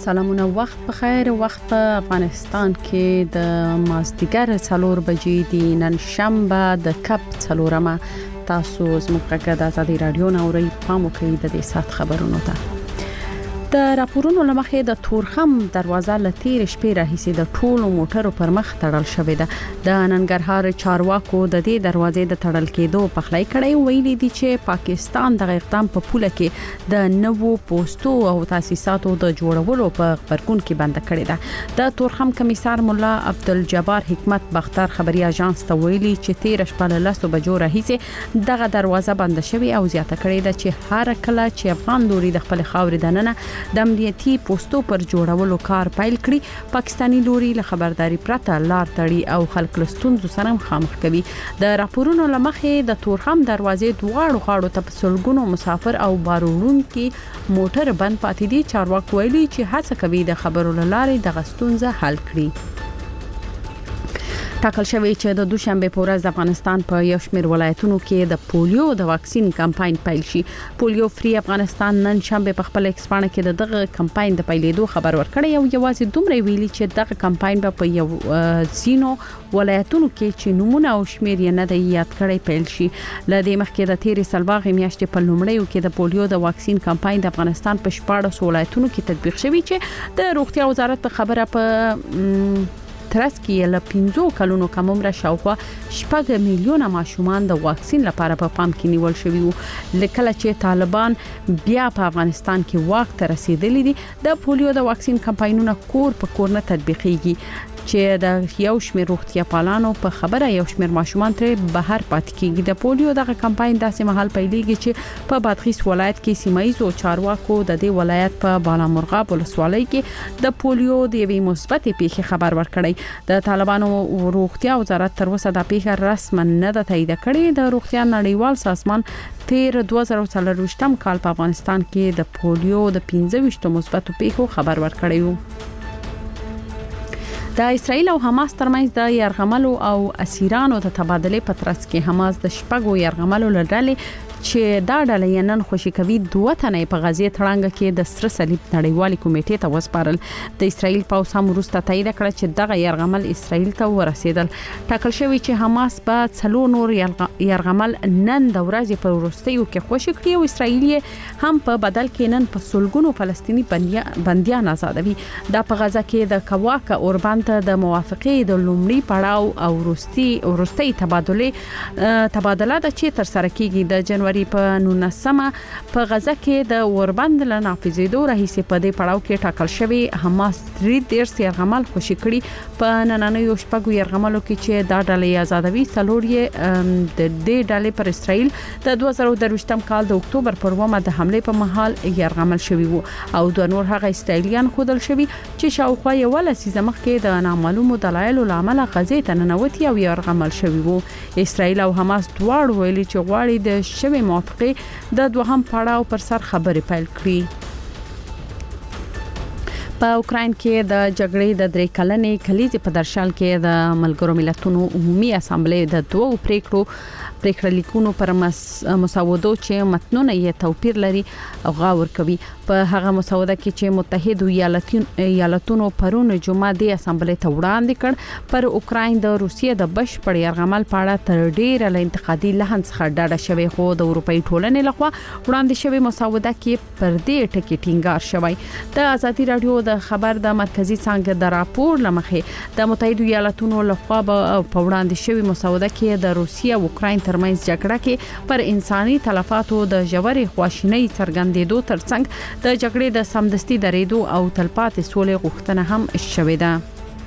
سلامونه وخت په خیر. وخت په افغانستان کې د مازدیګر 4 بجې دی. نن شنبه د کپ 4مه. تاسو زموږ غږ د ازادي رادیو نوري پام کوئ د دې سات خبرونو ته. د راپورونو لمخې د تورخم دروازه لتیر شپې راهیسي د ټولو موټرو پر مخ تړل شوې ده. د ننګرهار چارواکو د دې دروازې د تړل کېدو په خلای کړي ویلي دي چې پاکستان د اقدام په پوله کې د نوو پوسټو او تاسیساتو د جوړولو په خبرګون کې بند کړی ده. د تورخم کمیسار مولا عبدالجبار حکمت بختر خبري اژانس ته ویلي چې 13 شپه له 10 بجو راهیسي دغه دروازه بند شوې او زیاته کړې ده چې هر کله چې افغان لوري د خپل خاورې دننه د امنیتي پوسټو پر جوړولو کار پیل کړي، پاکستانی لوري له خبرداري پرته لار تړي او خلک له ستونزو سره مخامخ کوي. د راپورونو لمخې د تورخم دروازې دواړو غاړو ته په سلګونو مسافر او بارونکي موټر بند پاتې دي. چارواکي ویلي چې هڅه کوي د خبرو لارې د غستونزه حل کړي. ټاکل شوی چې د دوشنبه په ورځ د افغانستان په یو شمېر ولایتونو کې د پولیو د واکسین کمپاین پیل شي. پولیو فری افغانستان نن شنبه په خپل ایکسپانه کې دغه کمپاین د پیلېدو خبر ورکړی او یوازې دومره ویلي چې دغه کمپاین په یو زینو ولایتونو کې چې نمونه او شمېر یې نه دی یاد کړی پیل شي. لدې مخکې د تیرې سلواغې میاشتې په لومړیو کې د پولیو د واکسین کمپاین د افغانستان په 14 ولایتونو کې تطبیق شوی چې د روغتیا وزارت خبره په ترڅ کې له 15 کلونو کم عمر شاوخوا 6 میلیونه ماشومان د واکسین لپاره په پام کې نیول شوی وو. لکه چې طالبان بیا په افغانستان کې واک ته رسیدلی دي، د پولیو د واکسین کمپاینونه کور په کور نه تطبیقيږي چې د یو شمېر روغتیا پالانو په خبره یو شمېر ماشومان تر بهر پاتې کیږي. د پولیو دغه کمپاین داسې مهال پیلېږي چې په بادغیس ولایت کې سیمایي چارواکو د دې ولایت په بالامرغاب ولسوالۍ کې د پولیو د یوې مثبتې پیښې خبر ورکړی. د طالبانو روغتیا وزارت تر اوسه د پیښه رسما نه ده تایید کړې. د روغتیا نړیوال سازمان تیر 2023 کال په افغانستان کې د پولیو د 15 مثبتو پیښو خبر ورکړی و. د اسرایل او حماس ترمنځ د يرغملو او اسیرانو د تبادله په ترڅ کې حماس د شپږو يرغملو لړلې چې دا ډله یې نن خوشي کوي 2 تنه په غزې تړانګه کې د سره صلیب نړیوالې کمیټې ته وسپارل. د اسرایل پوځ هم وروسته تایید کړ چې دغه يرغمل اسرایل ته ورسېدل. ټاکل شوی چې حماس په 3 نور يرغمل نن د ورځې پر وروستیو کې خوشي کړی او اسرایل هم په بدل کې نن په سلګونو فلسطینی بنديان آزادوي. دا په غزه کې د کواکه اوربند د موافقې د لومړي پړاو او وروستي تبادله د چې تر سره کیږي. د جنوري په 19مه په غزه کې د اوربند له نافذېدو راهیسې په دې پړاو کې ټاکل شوی حماس 3 يرغمل خوشي کړي. په نننیو شپږو يرغملو کې چې دا ډلې آزادوي څلور یې د دې ډلې پر اسرائیل د 2023 کال د اکتوبر پر 2 د حمله په مهال يرغمل شوی وو او د نور هغه اسرائیلیان خودل شوی چې شاوخوا یو لسیزه مخکې د نامعلومو دلایلو لامل غزې ته ننوتي او يرغمل شوی وو. اسرائیل او حماس دواړو ویلي چې غواړي د شوی موافقه د دوهم پړاو پر سر خبرې پیل کړي. په اوکراین کې د جګړې د 3 کلنې کلیزې په درشل کې د ملګرو ملتونو عمومي اسامبلې د 2 پریکړه لیکونو پر مسودو چې متنونه یې توپیر لري غور کوي. په هغه مسوده کې چې متحده ایالاتونو پرون جمعه د اسامبلې ته وړاندې کړ پر اوکراین د روسیې د بشپړ يرغمل په اړه تر ډیره له انتقادي لحن څخه ډډه شوی، خو د اروپאי ټولنې لخوا وړاندې شوی مسوده کې پر دې ټکي ټینګار شوی. د ازادي رادیو د خبر د مرکزی څنګه د راپور لمخې د متحده ایالاتونو لخوا په وړاندې شوی مسوده کې د روسیې او اوکراین ترمنځ جګړه کې پر انساني تلفاتو د ژورې خواشینۍ څرګندېدو ترڅنګ د جګړې د سمدستي درېدو او تلپاتې سولې غوښتنه هم شوې ده.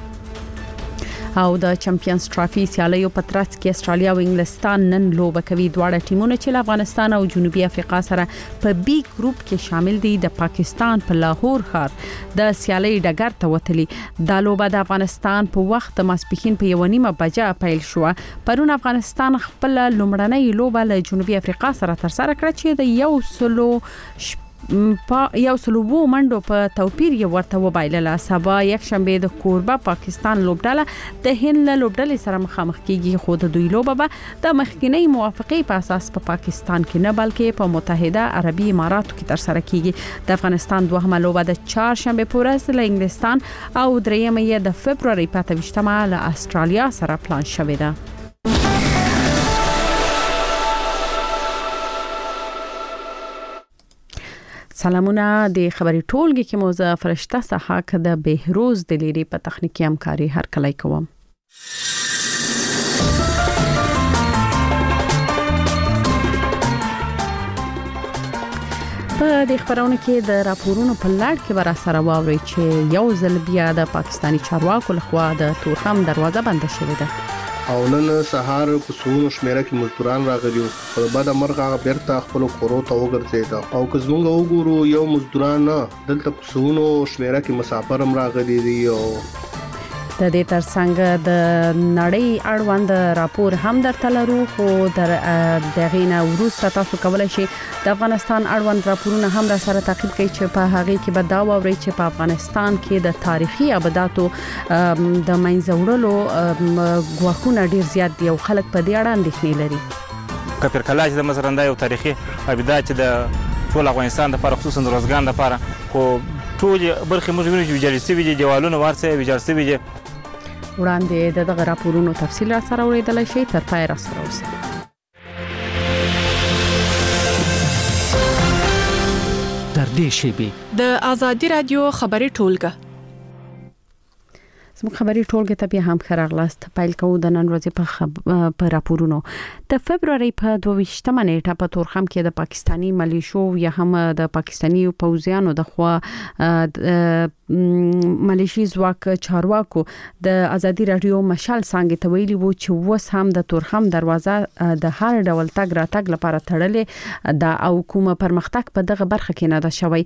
او د چمپیونز ټرافي سیالیو په ترڅ کې استرالیا او انګلستان نن لوبه کوي. دواړه ټیمونه چې له افغانستان او جنوبي افریقا سره په بي ګروپ کې شامل دي د پاکستان په لاهور ښار د سیالي ډګر ته وتلي. د لوبه د افغانستان په وخت ماسپښین په 1:30 بجې پیل شو. پرون افغانستان خپل لومړنۍ لوبه له جنوبي افریقا سره تر سره کړه چې د 100 په یو سلوبو منډو په توپیر یو ورته وبایلله. سبا یک شنبه د کوربه پاکستان لوبډله د هند له لوبډلې سره مخامخ کیږي، خو د دوی لوبه به د مخکینی موافقې په اساس په پاکستان کې نه بلکې په متحده عربي اماراتو کې تر سره کیږي. د افغانستان دوهمه لوبه د چهارشنبه په ورځ له انګلستان او دریمه یې د فبروري په 28مه له استرالیا سره پلان شوې ده. سلامونه. د خبري ټولګي کې موزه فرشته صحاک د بهروز د لیری په تخنیکی همکاري هر کله کوم. په د خبرونو کې د راپورونو په لړ کې ورا سره واوري چې یو ځل بیا د پاکستانی چارواکو لخوا د تورخم دروازه بند شوې ده. او نن سهار په سونو شمیره کې مزدوران راغلي او په بعد مرغه بیرته خپل کورو ته وګرځیدا او که زمونږ وګورو یو مزدوران دلته په سونو شمیره کې مسافر هم راغلي دي. او د دې ترڅنګ د نړۍ اړوند راپور هم درته لرو، خو دغه نه وروسته تاسو کولای شئ د افغانستان اړوند راپورونه هم را سره تعقیب کړئ چې په هغه کې به دا واورئ چې په افغانستان کې د تاریخي ابداتو د منځوړلو غواخونه ډیر زیات دي او خلک په دې اړه اندېښنې لري. کپر کلاج د مزرنده یو تاریخي ابدات د ټول افغانستان لپاره خصوصا د روزګان لپاره خو ټول برخه موږ وینو چې ویجاړ شوي دي، دیوالونه ورڅه ویجاړ شوي دي. وړاندې دغه راپورونو تفصیل را سره اوریدل شي، تر پای را سره اوسئ. در دې شیبه د آزادی رادیو خبري ټولګه زموږ خبري ټولګه ته به هم خراغلاست. پایل کوو د نن ورځې په راپورونو. د فبروري په 22مه نیټه په تورخم کې د پاکستانی ملیشو یا هم د پاکستانی پوځیانو د خوا ملیشي ځواک چارواکو د آزادی رادیو مشال څنګه ته ویلي وو چې وس هم د تورخم دروازه د هر ډول تګ راتګ لپاره تړلې دا او کومه پرمختګ په دغه برخه کې نه ده شوی.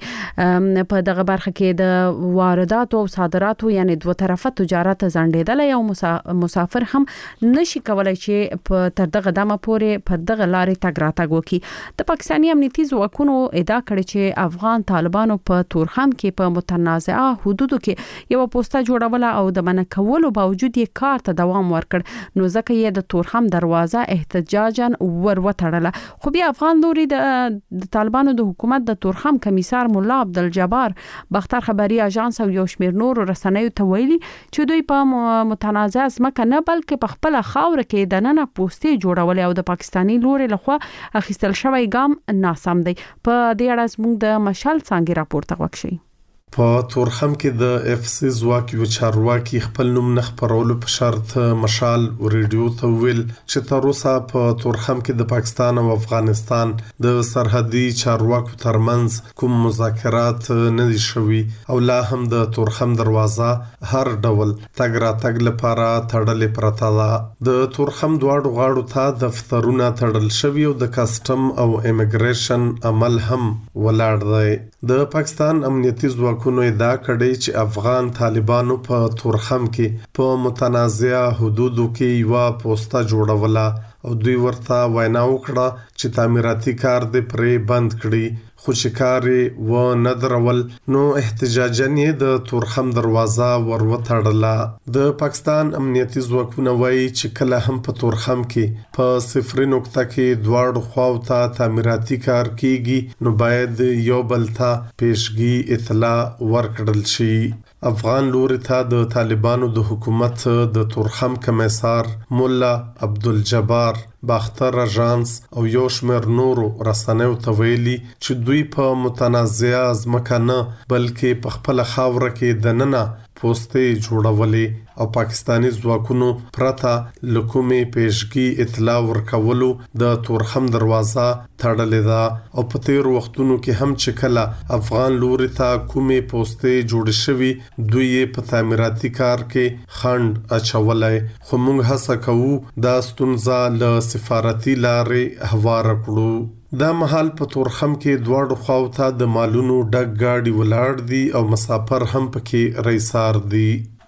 په دغه برخه کې د واردات او صادراتو یعنی دوه طرفه تجارت ځنډېدل او مسافر هم نشي کولای چې په تر دغه دمه پورې په دغه لارې تګ راتګ وکړي. د پاکستاني امنیتي ځواکونو ادعا کړې چې افغان طالبانو په تورخم کې په متنازعه حدودو کې یو پوسټه جوړوله او د منع کولو باوجود یې کار ته دوام ورکړ، نو ځکه یې د تورخم دروازه احتجاجاً وروتړله. خو بیا افغان لوري د طالبانو د حکومت د تورخم کمیسار مولا عبدالجبار باختر خبري اژانس او یو شمېر نور رسنیو ته ویلي چې دوی په متنازع ځمکه نه بلکې په خپل خاور کې د نن پوسټې جوړولې او د پاکستانی لوري لخوا اخیستل شوی ګام ناسم دی. په دې اړه زموږ د مشال څنګه راپور ته وکړي. په تورخم کې د اف سی ځواک یو چارواکي خپل نوم نه خبرولو په شرط مشال ریډیو ته ویل چې تر اوسه په تورخم کې د پاکستان او افغانستان د سرحدي چارواکو ترمنځ کوم مذاکرات نه دي شوي او لا هم د تورخم دروازه هر ډول تګ راتګ لپاره تړلې پرته ده. د تورخم دواړو غاړو ته دفترونه تړل شوي او د کسټم او امیګریشن عمل هم ولاړ دی. د پاکستان امنیتي ځواکونو ادعا کړې چې افغان طالبانو په تورخم کې په متنازعه حدودو کې یو پوسټه جوړوله او دوی ورته وینا وکړه چې تعمیراتي کار دې پرې بند کړي، خو چې کار و نه درول نو احتجاجاً یې د تورخم دروازه وروتړله. د پاکستان امنیتي ځواکونه وایي چې کله هم په تورخم کې په صفري نقطه کې دواړو خواو ته تعمیراتي کار کیږي نو باید یو بل ته پیشګي اطلاع ورکړل شي. افغان لوري ته د طالبانو د حکومت د تورخم کمیسار مولا عبدالجبار باختر اژانس او یو شمېر نورو رسنیو ته ویلي چې دوی په متنازعه ځمکه نه بلکې په خپله خاوره کې دننه پوسټې جوړولې او پاکستانی ځواکونو پرته له کومې پیشګي اطلاع ورکولو د تورخم دروازه تړلې ده او په تیرو وختونو کې هم چې کله افغان لوري ته کومې پوسټې جوړې شوي دوی په تعمیراتي کار کې خنډ اچولای. خو موږ هڅه کوو دا ستونزه له سفارتي لارې هواره کړو. دا مهال په تورخم کې دواړو خواو ته د مالونو ډک گاډي ولاړ دي او مسافر هم پکې رئیسار دي.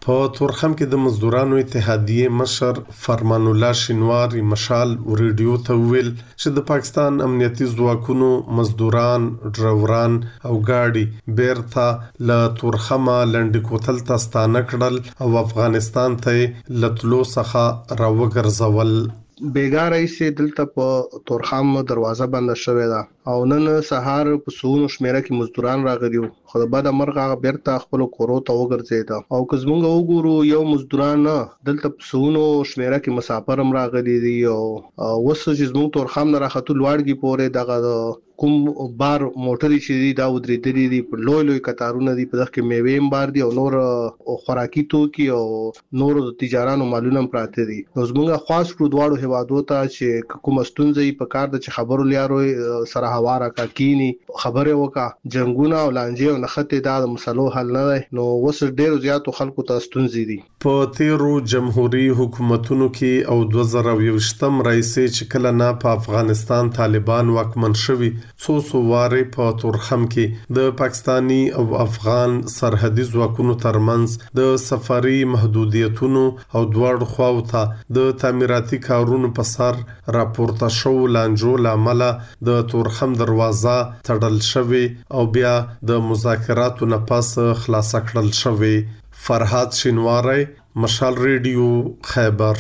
په تورخم کې د مزدورانو اتحادیه مشر فرمان الله شینواری مشال ریډیو ته ویل چې د پاکستان امنیتي ځواکونو مزدوران ډرایوران او گاډي بیرته له تورخمه لنډ کوتل ته ستانه کړل او افغانستان ته لتلو څخه راوګرځول. بیګا رئیس دلته په تورخم دروازه بند شوې ده او نن سهار په سونو شمیره کې مزدوران راغلیو خو د بعد مرغه بیرته خپل کورو ته وګرځیدا او که زمونږ وګورو یو مزدوران دلته په سونو شمیره کې مسافر هم راغلي دي او وسه چې زمونږ تورخم نه راخته لوړګي پورې دغه کوم بار موټرې چې دي دا ودرېدلې دي په لوی قطارونه دي په دغه کې میوې هم بار دي او نور خوراکي توکي او نور د تجارانو مالونه هم پراته دي. نو زمونږ خاص کړو دواړو هوادو ته چې کوم ستونزې په کار د خبرو لیارو سره هواره کا کینی خبره وکا جنگونه او لانجه او نخته د مسلو حل نه دی. نو وس ډیر زیاتو خلکو ته ستونزې دي. په تیرو جمهوریت حکومتونو کې او 2020م رئیس چې کله نه په افغانستان طالبان واکمن شوي څو واره په تورخم کې د پاکستانی او افغان سرحدي ځواکونو ترمنځ د سفري محدودیتونو او دوړ خواو ته د تعمیراتي کارونو په سر راپورته شو لانجو لامل د تورخم دروازه تړل شوی او بیا د مذاکراتو نه پس خلاص کړل شوی. فرهاد شینواری مشال ریډیو خیبر.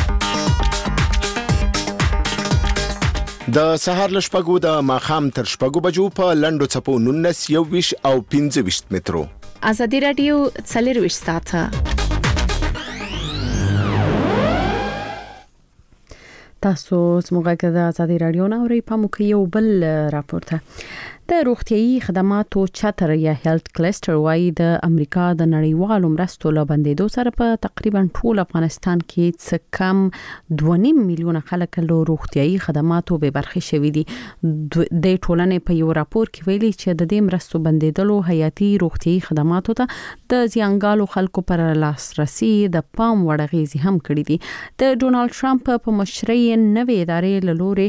د سهار لشپګو د ماخام تر شپګو بجو په لندو چپو 19 21 او 25 مترو. ازادي رادیو څلرويش ساعته. تاسو زموږه د ازادي رادیو نوري په مو کې یو بل راپورته د روغتيایي خدماتو چتر یا هیلث کلستر وايي د امریکا د نړیوالو مرستو لبندېدو سره په تقریبا ټول افغانستان کې څه کم 2.5 میلیون خلک له روغتيایي خدماتو به برخه شوي دي. د ټولنې په یو راپور کې ویلي چې د دې مرستو بندېدلو حیاتي روغتيایي خدماتو ته د زیانګالو خلکو پر لاسرسي د پام وړ غیزي هم کړی دي. د ډونالد ټرمپ په مشرۍ نوې ادارې لوري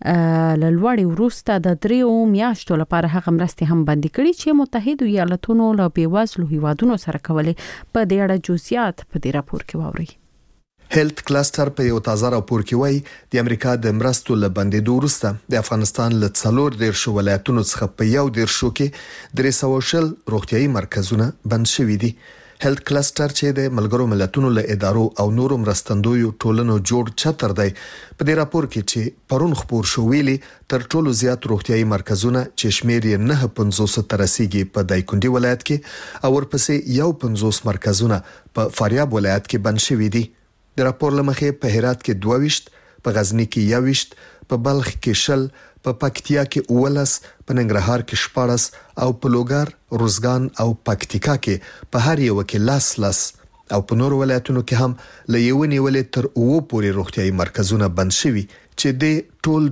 لوړې وروسته د 3 میاشتو لپاره هغه مرستې هم بندي کړي چې متحده ایالاتونو له بیوزلو هیوادونو سره کولې. په دې اړه جزئیات په دې راپور کې واورئ. هیلث کلستر په یو تازه راپور کې وایي د امریکا د مرستو له بندېدو وروسته د افغانستان له 14 ولایتونو څخه په یو 10 کې 300 روغتيایي مرکزونه بند شوي دي. هیلث کلستر چې د ملګرو ملتونو له ادارو او نورو مرستندویو ټولنو جوړ چتر دی په دې راپور کې چې پرون خبر شو ویلي تر ټولو زیات روغتيایي مرکزونه چې شمیر یې 950 تر رسیدي په دایکندي ولایت کې او ورپسې 50 مرکزونه په فاریاب ولایت کې بند شوي دي. د راپور لمخې په هرات کې 22 په غزنی کې 21 په بلخ کې 10 په پکتیا کې 19 په ننګرهار کې 14 او په لوګر روزګان او پکتیکا کې په هر یو کې لاس او په نور ولایتونو کې هم له یو نیولې تر 9 پورې روغتيایي مرکزونه بند شوي چې د ټول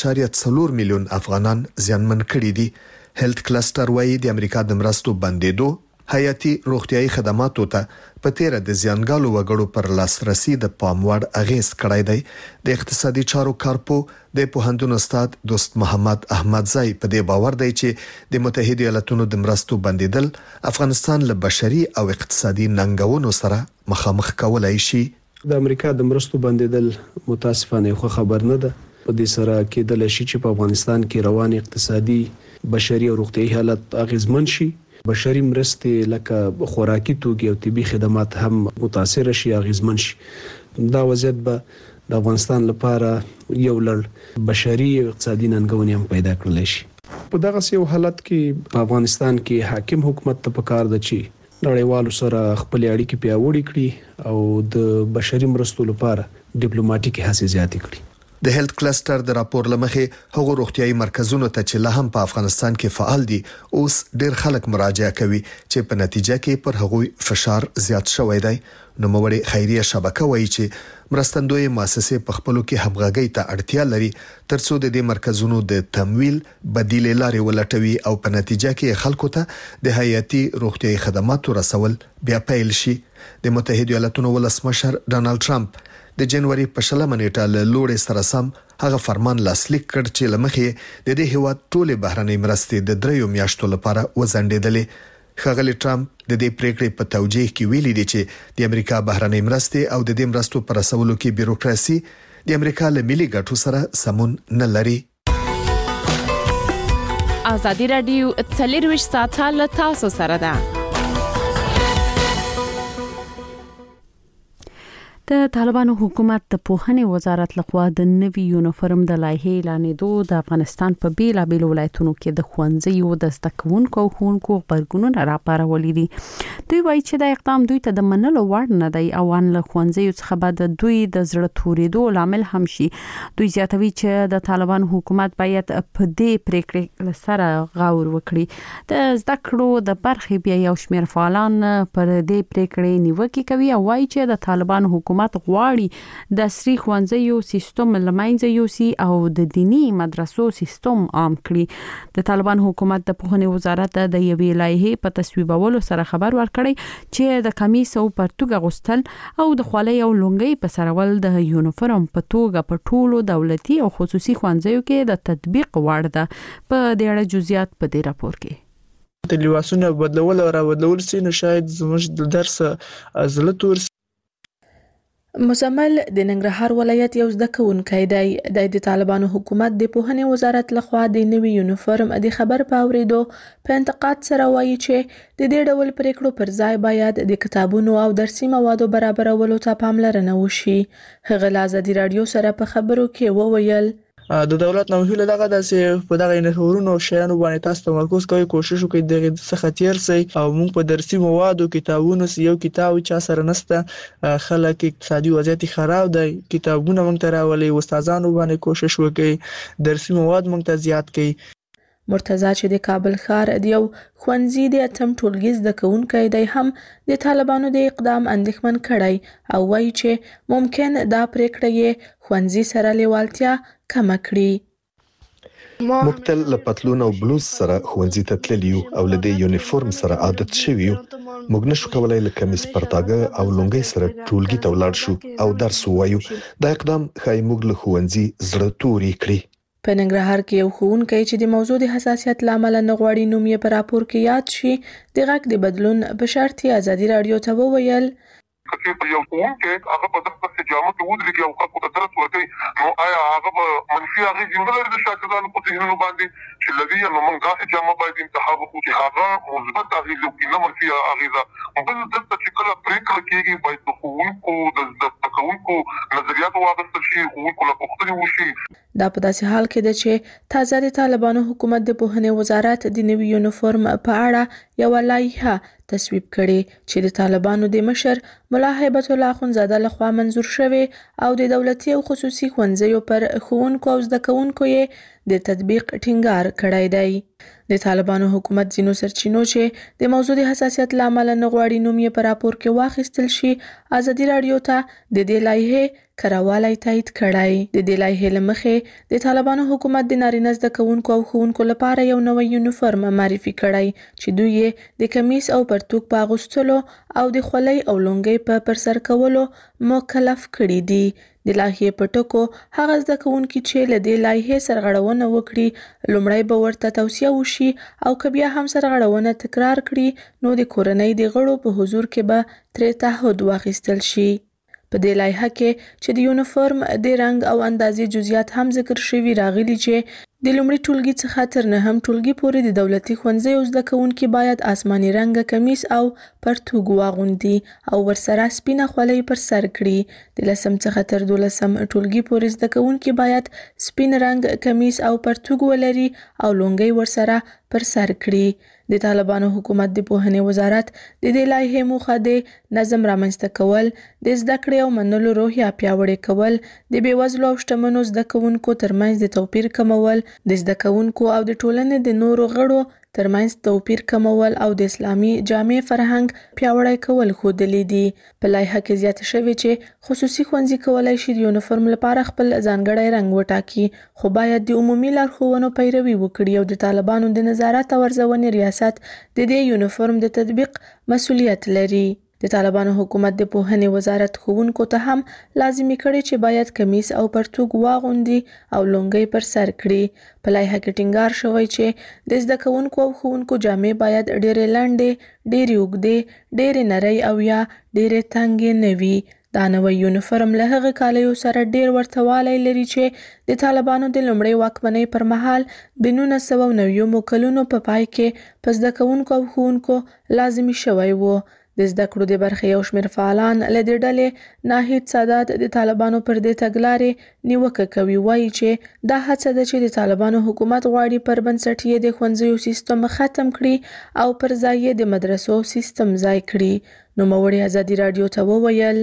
2.4 میلیون افغانان زیانمن کړي دي. هیلث کلستر وايي د امریکا د مرستو بندېدو حیاتي روغتيایي خدماتو ته په تیر د زیانګالو وګړو پر لاسرسي د پاموړ اغیز کړای دی. د اقتصادي چارو کارپو د پوهنتون استاد دوست محمد احمدزای په دې باور دی چې د متحده ایالاتونو د مرستو بندیدل افغانستان له بشري او اقتصادي ننګونو سره مخامخ کولای شي. د امریکا د مرستو بندیدل متاسفانه خو خبر نه ده. په دې سره کېدل شي چې په افغانستان کې روان اقتصادي بشري او روغتيایي حالت اغیزمن شي. بشري مرستې لکه خوراکي توکي او طبي خدمات هم متاثر شي اغیزمن شي. دا وضعیت به د افغانستان لپاره یو لړ بشري او اقتصادي ننګونې هم پیدا کړل شي. په دغه یو حالت کې په افغانستان کې حاکم حکومت ته پکار دی چې نړیوالو سره خپل اړیکې پیاوړې کړي او د بشري مرستو لپاره ډیپلوماټیک هڅې زیاتې کړي. د هیلث کلستر د راپور لمخې هغو روغتيایي مرکزونو ته چې لا هم په افغانستان کې فعال دي اوس ډېر خلک مراجعه کوي چې په نتیجه کې پر هغوی فشار زیات شوی دی. نو موړي خیریه شبکه وایي چې مرستندوی مؤسسې په خپلو کې همغږي ته اړتیا لري ترڅو د دې مرکزونو د تمویل بدیل لارې ولټوي او په نتیجه کې خلکو ته د حیاتي روغتيایي خدماتو رسول بیا پیل شي. د متحده ایالاتونو ولسمشر ډونالد ټرمپ د جنوري په 16 نیټه له لوړې سره سم هغه فرمان لاسلیک کړ چې لمخې د دې هیواد ټولې بهرنۍ مرستې د 3 میاشتو لپاره وزندېدلې. ښاغلي ټرمپ د دې پریکړې په توجیه کې ویلي دی چې د امریکا بهرنۍ مرستې او د دې مرستو پر رسولو کې بیروکراسي د امریکا له ملي ګټو سره سمون نه لري. ازادي رادیو 24 ساعته له تاسو سره ده. د طالبانو حکومت د پوهنې وزارت لخوا د نوي یونیفورم د لایحې اعلانېدو د افغانستان په بیلابېلو ولایتونو کې د ښوونځیو د زده کوونکو او ښوونکو غبرګونونه راپارولي دي. دوی وایي چې دا اقدام دوی ته د منلو وړ نه دی او ان له ښوونځیو څخه به د دوی د زړه تورېدو لامل هم شي. دوی زیاتوي چې د طالبانو حکومت باید په دې پریکړې سره غور وکړي. د زده کړو د برخې بیا یو شمېر فعالان پر دې پریکړې نیوکه کوي او وایي چې د طالبانو حکومت غواړي د عصري ښوونځیو سیستم لمنځه یوسي او د دینی مدرسو سیستم عام کړي. د طالبان حکومت د پوهنې وزارت د یوې لایحې په تصویبولو سره خبر ورکړی چې د کمیس او پرتوګ اغوستل او د خولۍ او لونګۍ په سرول د یونیفورم په توګه په ټولو دولتي او خصوصي ښوونځیو کې د تطبیق وړ ده. په دې اړه جزئیات په دې راپور کې د لباسونو بدلول او راوړل سي نو شاید زموږ د درس زړه تور. مزمل د ننګرهار ولایت یو زده کوونکی دی. د طالبانو حکومت د پوهنې وزارت لخوا د نوي یونیفورم د خبر په اوریدو په انتقاد سره وایي چې د دې ډول پریکړو پر ځای باید د کتابونو او درسي موادو برابرولو ته پاملرنه وشي. هغه له ازادي رادیو سره په خبرو کې وویل د دولت نو هیله دغه داسې په دغه یونیفورمونو او شیانو باندې تاسو تمرکز کوئ، کوشش وکړئ دغه څخه تیر شئ او موږ په درسي موادو کتابونو یو کتاب چا سره نشته، خلک اقتصادي وضعیت خراب دی، کتابونه موږ ته راولي، استادانو باندې کوشش وکړئ درسي مواد موږ ته زیات کړئ. مرتضی چې د کابل ښار د یو ښوونځي د اتم ټولګي زده کوونکی دی هم د طالبانو د اقدام اندېښمن کړی او وایي چې ممکن دا پریکړه یې ښوونځي سره لیوالتیا کمه کړي. موږ تل له پتلون او بلوز سره ښوونځي ته تللی یو او له دې یونیفورم سره عادت شوي یو. موږ نشو کولای له کمیس پرتاګه او لونګۍ سره ټولګي ته ولاړ شو او درس ووایو. دا اقدام ښایي موږ له ښوونځي زړه توري کړي. په ننګرهار کې یو ښوونکی چې د موضوع د حساسیت له امله نه غواړي نوم یې په راپور کې یاد شي د غږ د بدلون په شرط یې ازادي رادیو ته وویل چې یو ښوونکی هغه په دغه جامه کې ودرېږي او خلکو ته درس ورکوي، نو آیا هغه به منفي اغېزې نه لري د شاګردانو په ذهنونو باندې چې لدې نو موږ داسې جامه باید انتخاب وکړو چې هغه مثبت اغېزې وکړي نه منفي اغېزه. بل دلته چې کله پرېکړه کېږي باید د ښوونکو د زده کوونکو نظریات واخیستل شي، ښوونکو له پوښتنې وشي. دا په داسې حال کې ده چې تازه د طالبانو حکومت د پوهنې وزارت د نوي یونیفورم په اړه یو لایحه تصویب کړي چې د طالبانو د مشر ملا هیبت الله اخونزاده لخوا منظور شوی او د دولتي او خصوصي ښوونځیو پر ښوونکو او زده کوونکو یې د تطبیق ټینګار کړی دی. د طالبانو حکومت ځینو سرچینو چې د موضوع د حساسیت له امله نه غواړي نوم یې په راپور کې واخیستل شي ازادي رادیو ته د دې لایحې کراوالی تایید کړی. د دې لایحې له مخې د طالبانو حکومت د نارینه زده کوونکو او ښوونکو لپاره یو نوی یونیفورم معرفي کړی چې دوی یې د کمیس او پرتوګ په اغوستلو او د خولۍ او لونګۍ په پرسر کولو مکلف کړي دي. د لایحې په ټکو هغه زده کوونکي چې له دې لایحې سرغړونه وکړي لومړی به ورته توصیه وشي او که بیا هم سرغړونه تکرار کړي نو د کورنۍ د غړو په حضور کې به ترې تعهد واخیستل شي. په دې لایحه کې چې د یونیفورم د رنګ او اندازې جزئیات هم ذکر شوي راغلي چې د لومړي ټولګي څخه تر نهم ټولګي پورې د دولتي ښوونځیو زده کوونکي باید آسماني رنګه کمیس او پرتوګ واغوندي او ورسره سپینه خولۍ پر سر کړي. د لسم څخه تر 12 ټولګي پورې زده کوونکي باید سپین رنګ کمیس او پرتوګ ولري او لونګۍ ورسره پر سر کړي. د طالبانو حکومت د پوهنې وزارت د دې لایحې موخه د نظم رامنځته کول، د زده کړې او منلو روحیه پیاوړې کول، د بېوزلو او شتمنو زده کوونکو ترمنځ د توپیر کمول، د زده کوونکو او د ټولنې د نورو غړو ترمنځ توپیر کمول او د اسلامي جامع فرهنګ پیاوړی کول ښودلي دي. په لایحه کې زیاته شوې چې خصوصي ښوونځي کولی شي د یونیفورم لپاره خپل ځانګړی رنګ وټاکي، خو باید د عمومي لارښوونو پیروي وکړي او د طالبانو د نظارت او ارزونې ریاست د دې یونیفورم د تطبیق مسؤلیت لري. د طالبانو حکومت د پوهنې وزارت ښوونکو ته هم لازمي کړی چې باید کمیس او پرتوګ واغوندي او لونګۍ پر سر کړي. په لایحه کې ټینګار شوی چې د زده کوونکو او ښوونکو جامې باید ډېرې لنډې، ډېرې اوږدې، ډېرې نرۍ او یا ډېرې تنګې نه وي. دا نوی یونیفورم له هغه کالیو سره ډېر ورته والی لري چې د طالبانو د لومړۍ واکمنۍ پر مهال د 1990 کلونو په پای کې په زده کوونکو او ښوونکو لازمي شوی و. د زده کړو د برخې یو شمېر فعالان له دې ډلې ناهید سادات د طالبانو پر دې تګلارې نیوکه کوي. وایي چې دا هڅه ده چې د طالبانو حکومت غواړي پر بنسټ یې د ښوونځیو سیستم ختم کړي او پر ځای یې د مدرسو سیستم ځای کړي. نوموړي ازادي راډیو ته وویل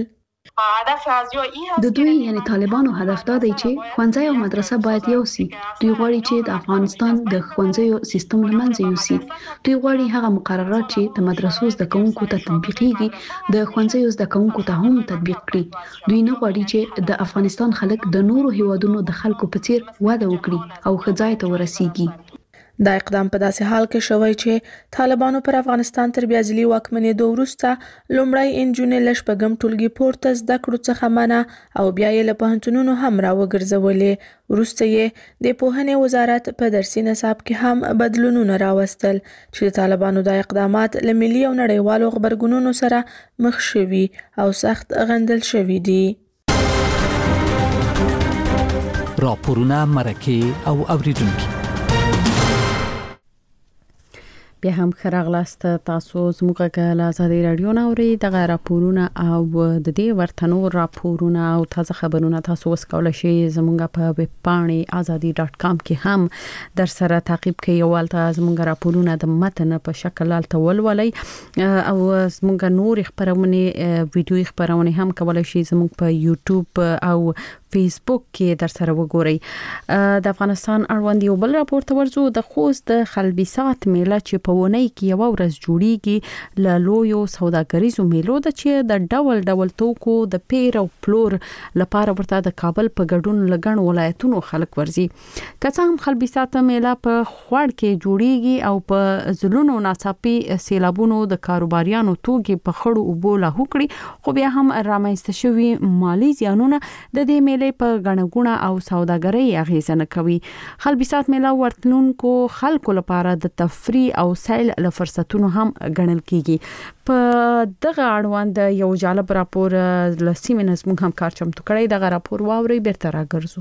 د دوی یعنی طالبانو هدف دا دی چې ښوونځي او مدرسه باید یو سي. دوی غواړي چې د افغانستان د ښوونځیو سیستم له منځه یوسي. دوی غواړي هغه مقررات چې د مدرسو زده کوونکو ته تطبیقیږي د ښوونځیو زده کوونکو ته هم تطبیق کړي. دوی نه غواړي چې د افغانستان خلک د نورو هیوادونو د خلکو په څیر وده وکړي او ښه ځای ته ورسیږي. دا اقدام په داسې حال کې شوی چې طالبانو پر افغانستان تر بیا ځلي واکمنېدو وروسته لومړی انجونې له شپږم ټولګي پورته زده کړو څخه منع او بیا یې له پوهنتونونو هم راوګرځولې. وروسته یې د پوهنې وزارت په درسي نصاب کې هم بدلونونه راوستل چې د طالبانو دا اقدامات له ملي او نړیوالو غبرګونونو سره مخ شوي او سخت غندل شوي دي. راپورونه، مرکې او اوریدونکي بیا هم خراغلاست تاسو زموږ له آزادي رادیو نه اوري دغه راپورونه او د دې ورتنو راپورونه او تازه خبرونه تاسو وسکول شي زموږ په ویب پاڼې azadi.com کې هم در سره تعقیب کوي او ولته زموږ راپورونه د متن په شکل الته ولولي او زموږ نور خبرونه ویډیو خبرونه هم کولای شي زموږ په یوټیوب او فیسبوک کې در سره وګورئ. د افغانستان اړوند یو بل راپور ته ورځو. د خوست د خلبیسات میله چې په ونۍ کې یو ورځ جوړیږي له لویو سوداګریزو میلو د چې د ډول ډول توکو د پیر او پلور لپاره ورته د کابل په ګډون لګن ولایتونو خلک ورزي. که څه هم خلبیسات میله په خوړ کې جوړیږي او په ځلونو ناڅاپي سیلابونو د کاروباریانو توکي په خړو اوبو لا هکړي خو بیا هم رامنځته شوي مالی زیانونه د دې میله په غنګونه او سوداګرۍ اغیزه نه کوي. خلبیسات میله ورتلونکو خلکو لپاره د تفریح او سیل له فرصتونو هم ګڼل کیږي. په دغه اړوند یو جالب راپور لسیمه نظم هم کار چمتو کړی. دغه راپور واوري بیرته راګرځو.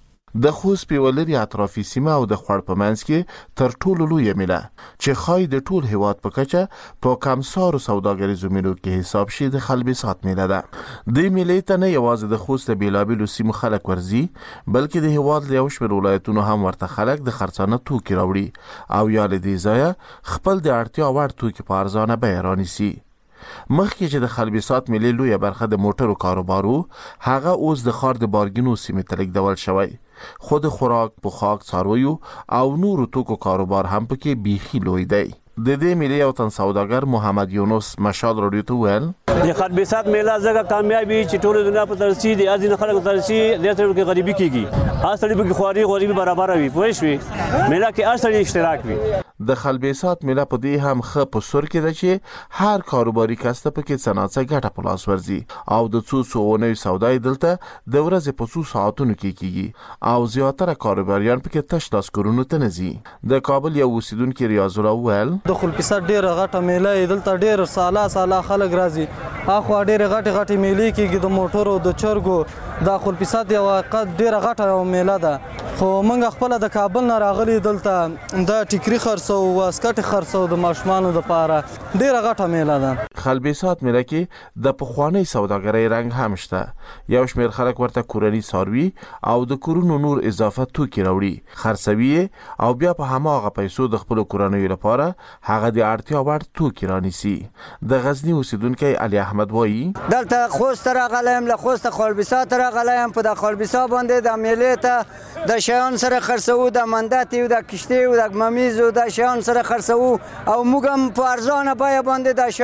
د خوست پیولري اطرافي سیمه او د خوړ په منځ کې تر ټولو لوی میله چې خای د ټول هیواد په کچه په کمسارو سوداګریزو میلو کې حساب شي د خلبیسات میله ده. د میلې ته نه یوازې د خوست بیلابیلو سیمو خلک ورزي بلکې د هیواد له یو شمېر ولایتونو هم ورته خلک د خرڅانه توکي راوړي او یا له دې ځایه خپل د اړتیا وړ توکي په ارزانه بیه رانیسي. مخکې چې د خلبیسات میلې لویه برخه د موټرو کاروبارو هغه اوس د ښار د بارګینو سیمې ته لیږدول شوی خو د خوراک، پوښاک، څارویو او نورو توکو کاروبار هم پکې بیخي لوی دی. د دې میلې یو تن سوداګر محمد یونس مشال رادیو ته ویل د خلبیسات میله زګه کامیابی چې ټول دنیا په ترسي دي ازینه خلک ترسي د تر کې غریبي کیږي اصلي به خواري غریبي برابر وي پوه شئ میله کې اصلي اشتراک وي. د خلبیسات میله په دې هم ښه په سر کې ده چې هر کاروباري کس ته پکې څناڅه ګټه په لاس ورځي او د څو څونوي سودای دلته د ورځې په څو ساعتونو کې کیږي او زیاتره کاروباریان پکې تش لاس کورونو ته نزي. د کابل یو اوسیدونکو ریاض الله ویل د خلبیسات ډیره غټه میله دلته ډیر سالا خلک راځي اخو ډیره غټه میلې کېږي د موټرو د چرګو. د خلبیسات یو ډیره غټه میله ده خو موږ خپل د کابل نه راغلي دلته د ټیکری خرڅو واسکټ خرڅو د ماشومانو لپاره ډیره غټه میله ده. خلبیسات میله کې د پخوانی سوداګرۍ رنګ هم شته. یو شمېر خلک ورته کورني څاروي او د کورونو نور اضافه توکي راوړي خرڅوي او بیا په هماغه پیسو د خپل کورنۍ لپاره هغه د اړتیا وړ توکي رانیسي. د غزنی اوسیدونکو علي احمد وایي دلته خوست راغلم له خوست خلبیسات راغلم په د خلبیسات باندې د میلې ته د شیان سره خرڅو د منداتي او د کشتي او د ممیز او د شیان سره خرڅو او موږ هم په ارزانه بیه باندې د شیان ورته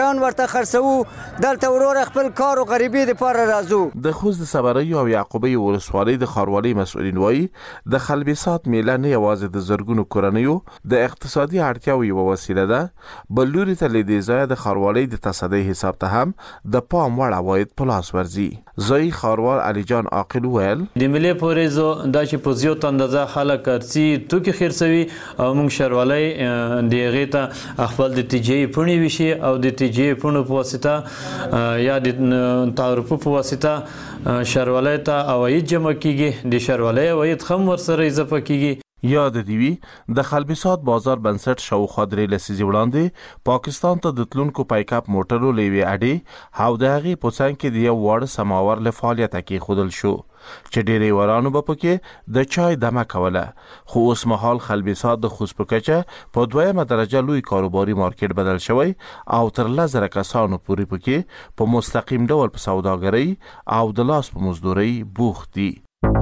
خرڅو دلته ورور خپل کار او غریبي د پاره راځو. د خوست د صبري او یعقوبی ولسوالۍ د ښاروالۍ مسؤلین وایي د خلبسات میله نه یوازې د زرګونو کورنیو د اقتصادي اړتیاو یو وسیله ده، بل لوري ته له دې ځایه د ښاروالۍ د تصدۍ حساب ته هم د پام وړ عواید په لاس ورځي. ځایي ښاروال علي جان عاقل ویل د ملي پوریزو دا چې په زیات اندازه خلک ارسي توکي خرڅوي او موږ ښاروالۍ د هغې ته خپل د تجاري پونې وشي او د تجاري پونو په واسطه یا د تعرفو په واسطه ښاروالۍ ته عواید جمع کیږي، د ښاروالۍ عواید هم ورسره اضافه کیږي. یاد دیوی د خلبسات بازار بنسټ شاوخوا 3 لسیزې وړاندې پاکستان ته د تلونکو پایک اپ موټرو لوي اډې او د هغې په څنګ کې د یو وړ سماور له فعالیت کې خودل شو چې ډېری ورانو به پکې د چای دمه کوله، خو اوس مهال خلبسات د خوست په کچه په 2مه درجه لوی کاروباري مارکیټ بدل شوی او تر 10,000 کسانو پورې پکې په مستقیم ډول په سوداګرۍ او د لاس په مزدورۍ بوخت دي.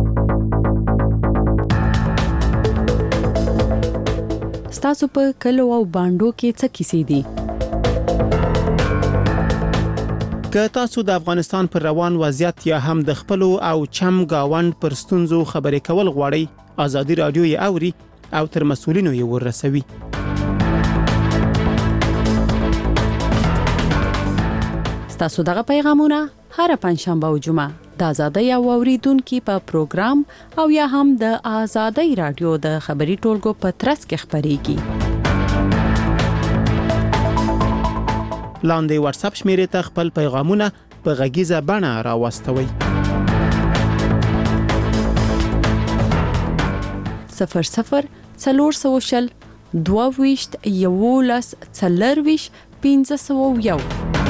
ستاسو په کلو او باندو کې څه کیسې دي؟ که تاسو د افغانستان پر روان وضعیت یا هم د خپلو او چم گاوند پر ستونزو خبرې کول غواړئ، ازادي رادیو یې اوري او تر مسؤلینو یې ورسوي. ستاسو دغه پیغامونه هر پنځشنبه او جمعه د ازادۍ او اوریدونکو په پروګرام او یا هم د ازادۍ رادیو د خبري ټولګو په ترڅ کې خبريږي. لاندې واتس اپ شمیرې ته خپل پیغامونه په غږیزه بڼه راوستوئ. 00 400 22 11 40 501.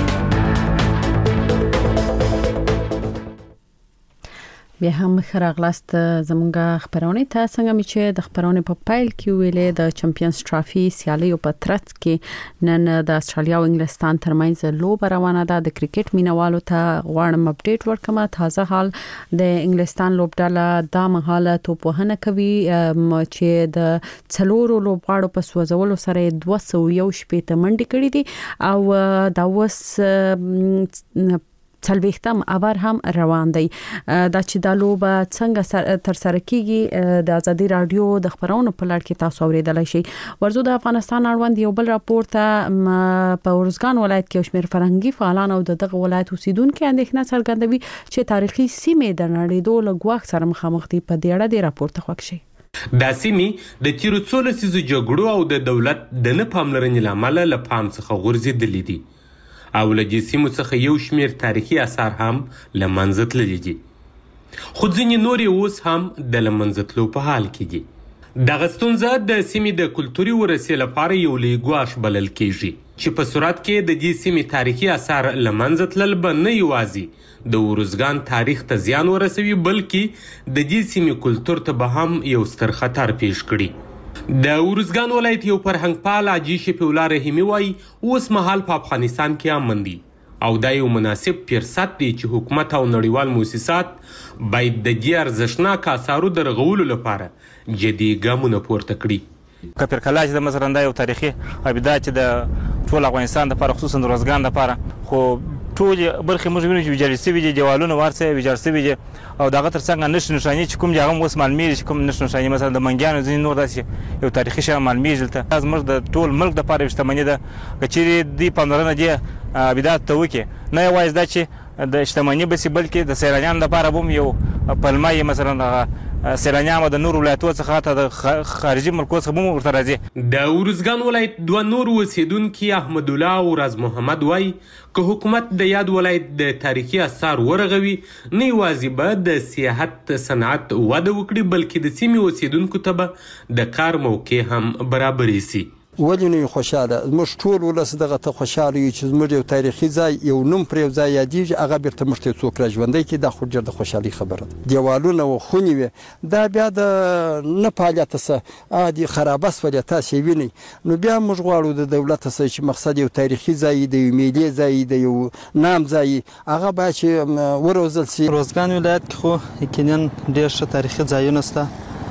بیا هم خراغلاست زمونږه خبرونه ته څنګه چې د خبرونه په پایل کې ویلې د چمپیونز ټرافي سیالیو په ترڅ کې نن د استرالیا او انګلستان ترمنځ لوبه روانه ده. د کرکټ مینوالو ته غواړم اپډیټ ورکړم. تازه حال د انګلستان لوبډله د مهاله توپوهنه کوي چې د څلورو لوبغاړو په سوځولو سره 201 شپې منډي کړې دي او دا وس څلويختم اوار هم روان دی. دا چې د لوبه څنګه تر سره کیږي د ازادي رادیو د خبرونو په لړ کې تاسو اوریدلای شئ. ورزو د افغانستان اړوند یو بل راپور ته په ورزګان ولایت کې شمیر فرهنګي فعالان او دغه ولایت اوسیدونکو اندېښنه څرګندوي چې تاریخي سیمې د نړیدو لګواخ سره مخامخ دي. په دې اړه د راپور ته خوښ شئ. دا سیمې د تیرو 13 لسیزو جګړو او د دولت د نه پاملرنې لامل له پام څخه غورځېدلې دي او له دې سیمو څخه یو شمیر تاریخي آثار هم له منځه تللي دي، خو ځینې نورې اوس هم د له منځه تلو په حال کې دي. دغه ستونزه د سیمې د کلتوري ورثې لپاره یو لوی ګواښ بلل کېږي چې په صورت کې د دې سیمې تاریخي آثار له منځه تلل به نه یوازې د ورزګان تاریخ ته زیان ورسوي بلکې د دې سیمې کلتور ته به هم یو ستر خطر پیښ کړي. د ورزګان ولایت یو فرهنګ پال حاجي شفیع الله رحیمي وایي اوس مهال په افغانستان کې امن دی او دا یو مناسب فرصت دی چې حکومت او نړیوال مؤسسات باید د دې ارزښتناک آثارو د رغولو لپاره جدي ګامونه پورته کړي. کپر کلاج د مثلا دا یو تاریخي ابداع چې د ټول افغانستان لپاره خصوصا د ورزګان لپاره خو ټول برخه موږ وینو چې ویجاړ شوي دي، دیوالونه ورسره ویجاړ شوي دي او دغه ترڅنګ نشانې چې کوم ځای هم اوس معلومیږي چې کوم نشانې مثلا د منګیانو ځینې نور داسې یو تاریخي شی معلومیږي. دلته زموږ د ټول ملک د لپاره شتمني ده که چیرې دې پاملرنه دې ابداعت ته وکړي، نه یوازې دا چې د شتمني بسي بلکې د سیلانیانو لپاره هم یو پلمه مثلا سیلانیانو د نور ولایتونو څخه ته د خارجي ملکونو څخه هم ورته راځي. د ورزګان ولایت دوه نور اوسیدونکي احمد الله او راز محمد وایي که حکومت د یاد ولایت د تاریخي آثار ورغوي نه یوازې به د سیاحت صنعت وده وکړي بلکې د سیمې اوسیدونکو ته به د کار موقع هم برابرې سي. ولې نه خوشاله موږ ټول ولس دغه ته خوشاله یو چې موږ یو تاریخي ځای یو نوم پر یو ځای یادېږي هغه بیرته موږ ته څوک را ژوندی کړي دا خو ډېر د خوشحالۍ خبره ده. دیوالونه و خونې وې دا بیا د نه فعالیته څه عادي خرابه سولې تاسې وینئ نو بیا موږ غواړو د دولت څخه چې مقصد یو تاریخي ځای د یو میلې ځای د یو نام ځای هغه باید چې وروزل سي. روزګان ولایت کې خو یقینا ډېر ښه تاریخي ځایونه شته،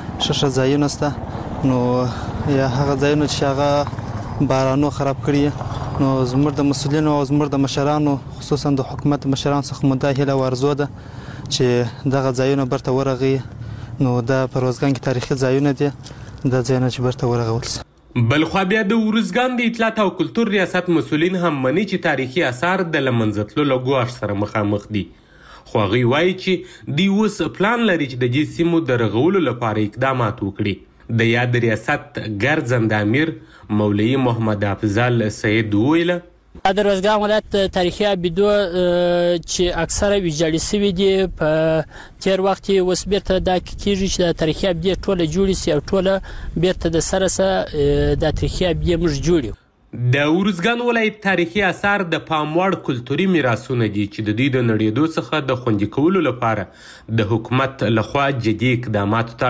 ښه ځایونه شته نو یا هغه ځایونه چې هغه بارانو خراب کړي نو زموږ د مسؤلینو او زموږ د مشرانو خصوصا د حکومت مشرانو څخه مو دا هیله ورزو ده چې دغه ځایونه برته ورغي نو د پروزګان کې تاریخي ځایونه دي د ځایونه چې برته ورغول شي. بلخوا بیا د ارزګان د اطلاعات او کلتور ریاست مسؤلین هم مني چې تاریخي آثار د له منځه تللو له ګواښ سره مخامخ دي، خو هغوی وایي چې دوی اوس پلان لري چې د دې سیمو د رغولو لپاره اقدامات وکړي. د یاد ریاست ګرځنده امیر مولوي محمد افضل سید وویله د ارزګان ولایت تاریخي ابیدو چې اکثره ویجاړې شوي دي په تیر وخت کې اوس بیرته دا کېږي چې د تاریخي ابیدې ټوله جوړې شي او ټوله بیرته د سره د تاریخي ابیدې موږ جوړ یو. د ارزګان ولایت تاریخي آثار د پام وړ کلتوري میراثونه دي چې د دوی د نړېدو څخه د خوندي کولو لپاره د حکومت لخوا جدي اقداماتو ته